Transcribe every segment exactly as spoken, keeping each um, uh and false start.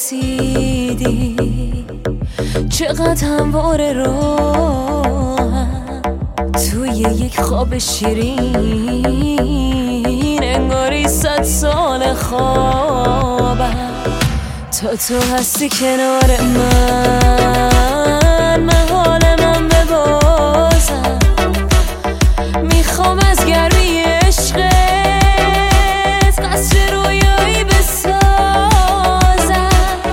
رسیدی، چقدر همواره راهم توی یک خواب شیرین، انگاری صد سال خوابم تا تو هستی کنار من. من حال من ببازم، میخوام از گرمی عشقت قصر رویایی بسازم.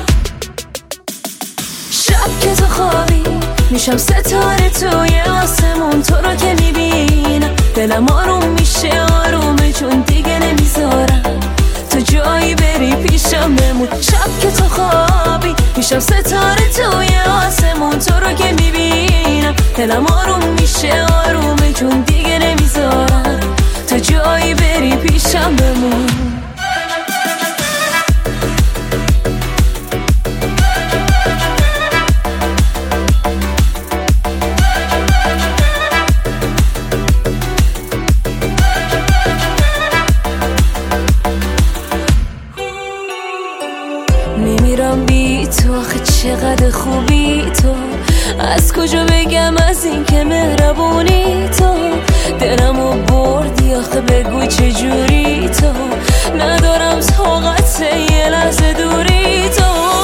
شب که تو خوابی میشم ستاره توی آسمون، تو رو که میبینم دلم آروم میشه آرومه، چون دیگه نمیذارم تو جایی بری پیشم بمون. شب که تو خوابی میشم ستاره توی آسمون، تو رو که میبینم دلم آروم میشه آرومه، چون دیگه نمیذارم تو جایی بری پیشم بمون. میمیرم بی تو، آخه چقدر خوبی تو، از کجا بگم از این که مهربونی تو، دلمو بردی آخه بگو چجوری تو، ندارم طاقت یه لحظه دوری تو.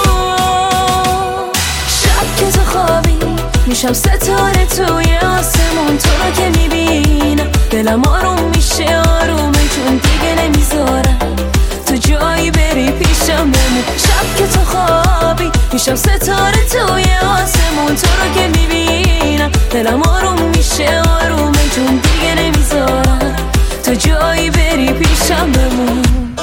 شب که تو خوابی میشم ستاره توی آسمون، تو رو که میبینم دلم آروم میشه آرومه، چون دیگه نمیذارم تو جایی بری پیشم بمون. شب که تو خوابی میشم ستاره توی آسمون، تو رو که میبینم دلم آروم میشه آرومه، چون دیگه نمیذارم تو جایی بری پیشم بمون.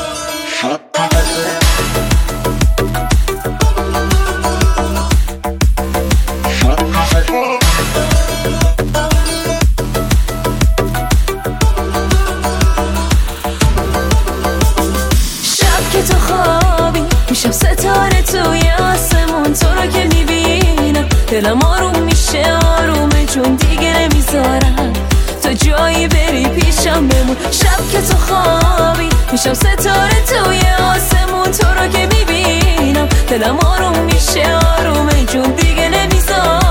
تو خوابی میشم ستاره توی آسمون، تو رو که میبینم دلم آروم میشه آرومه، چون دیگه نمیذارم تو جایی بری پیشم بمون. شب که تو خوابی میشم ستاره توی آسمون، تو رو که میبینم دلم آروم میشه آرومه، چون دیگه نمیذارم